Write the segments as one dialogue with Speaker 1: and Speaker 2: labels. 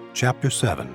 Speaker 1: Chapter 7.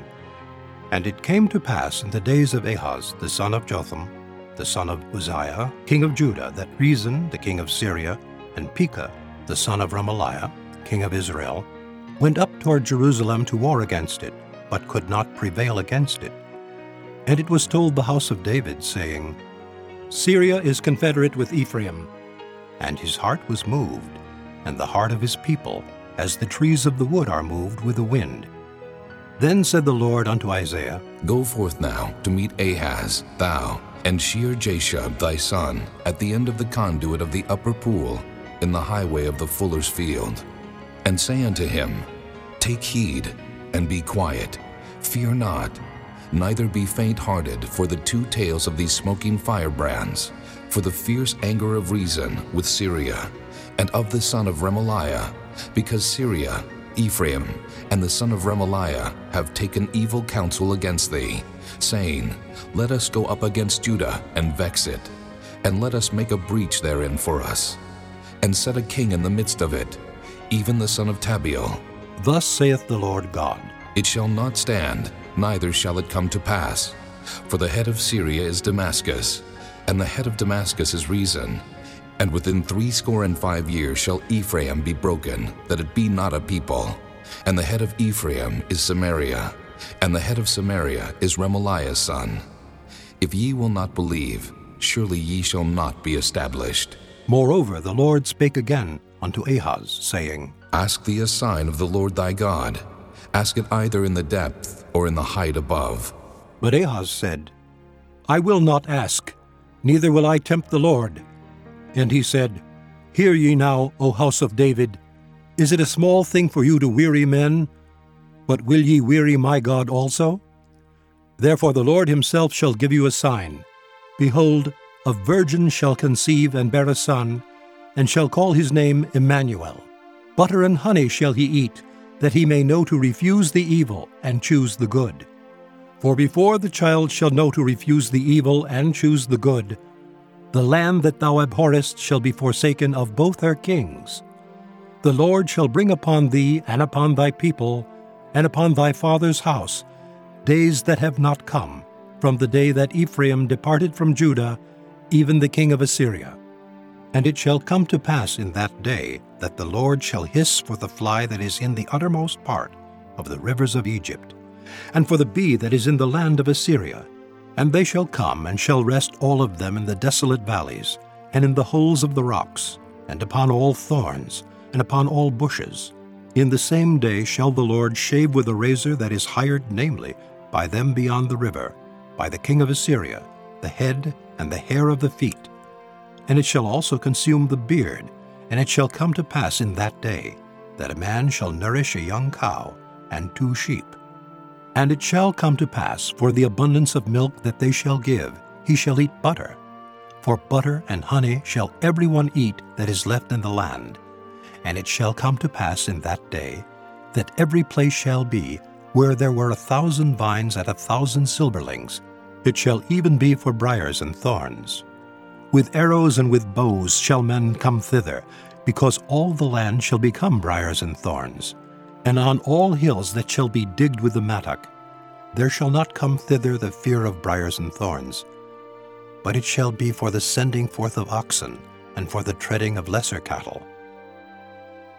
Speaker 1: And it came to pass in the days of Ahaz the son of Jotham, the son of Uzziah, king of Judah, that Rezin the king of Syria, and Pekah the son of Remaliah, king of Israel, went up toward Jerusalem to war against it, but could not prevail against it. And it was told the house of David, saying, Syria is confederate with Ephraim. And his heart was moved, and the heart of his people, as the trees of the wood are moved with the wind. Then said the Lord unto Isaiah,
Speaker 2: Go forth now to meet Ahaz, thou, and Shear-Jashub thy son, at the end of the conduit of the upper pool, in the highway of the fuller's field. And say unto him, Take heed, and be quiet, fear not, neither be faint-hearted for the two tails of these smoking firebrands, for the fierce anger of Rezin with Syria, and of the son of Remaliah, because Syria, Ephraim, and the son of Remaliah have taken evil counsel against thee, saying, Let us go up against Judah and vex it, and let us make a breach therein for us, and set a king in the midst of it, even the son of Tabiel.
Speaker 1: Thus saith the Lord God,
Speaker 2: It shall not stand, neither shall it come to pass. For the head of Syria is Damascus, and the head of Damascus is Rezin. And within 65 years shall Ephraim be broken, that it be not a people. And the head of Ephraim is Samaria, and the head of Samaria is Remaliah's son. If ye will not believe, surely ye shall not be established.
Speaker 1: Moreover, the Lord spake again unto Ahaz, saying,
Speaker 2: Ask thee a sign of the Lord thy God. Ask it either in the depth or in the height above.
Speaker 1: But Ahaz said, I will not ask, neither will I tempt the Lord. And he said, Hear ye now, O house of David, is it a small thing for you to weary men? But will ye weary my God also? Therefore the Lord himself shall give you a sign. Behold, a virgin shall conceive and bear a son, and shall call his name Emmanuel. Butter and honey shall he eat, that he may know to refuse the evil and choose the good. For before the child shall know to refuse the evil and choose the good, the land that thou abhorrest shall be forsaken of both her kings. The Lord shall bring upon thee and upon thy people and upon thy father's house days that have not come, from the day that Ephraim departed from Judah, even the king of Assyria. And it shall come to pass in that day that the Lord shall hiss for the fly that is in the uttermost part of the rivers of Egypt, and for the bee that is in the land of Assyria. And they shall come and shall rest all of them in the desolate valleys, and in the holes of the rocks, and upon all thorns, and upon all bushes. In the same day shall the Lord shave with a razor that is hired, namely, by them beyond the river, by the king of Assyria, the head and the hair of the feet. And it shall also consume the beard. And it shall come to pass in that day, that a man shall nourish a young cow and 2 sheep. And it shall come to pass, for the abundance of milk that they shall give, he shall eat butter. For butter and honey shall every one eat that is left in the land. And it shall come to pass in that day, that every place shall be, where there were 1,000 vines at 1,000 silverlings, it shall even be for briars and thorns. With arrows and with bows shall men come thither, because all the land shall become briars and thorns. And on all hills that shall be digged with the mattock, there shall not come thither the fear of briars and thorns. But it shall be for the sending forth of oxen, and for the treading of lesser cattle.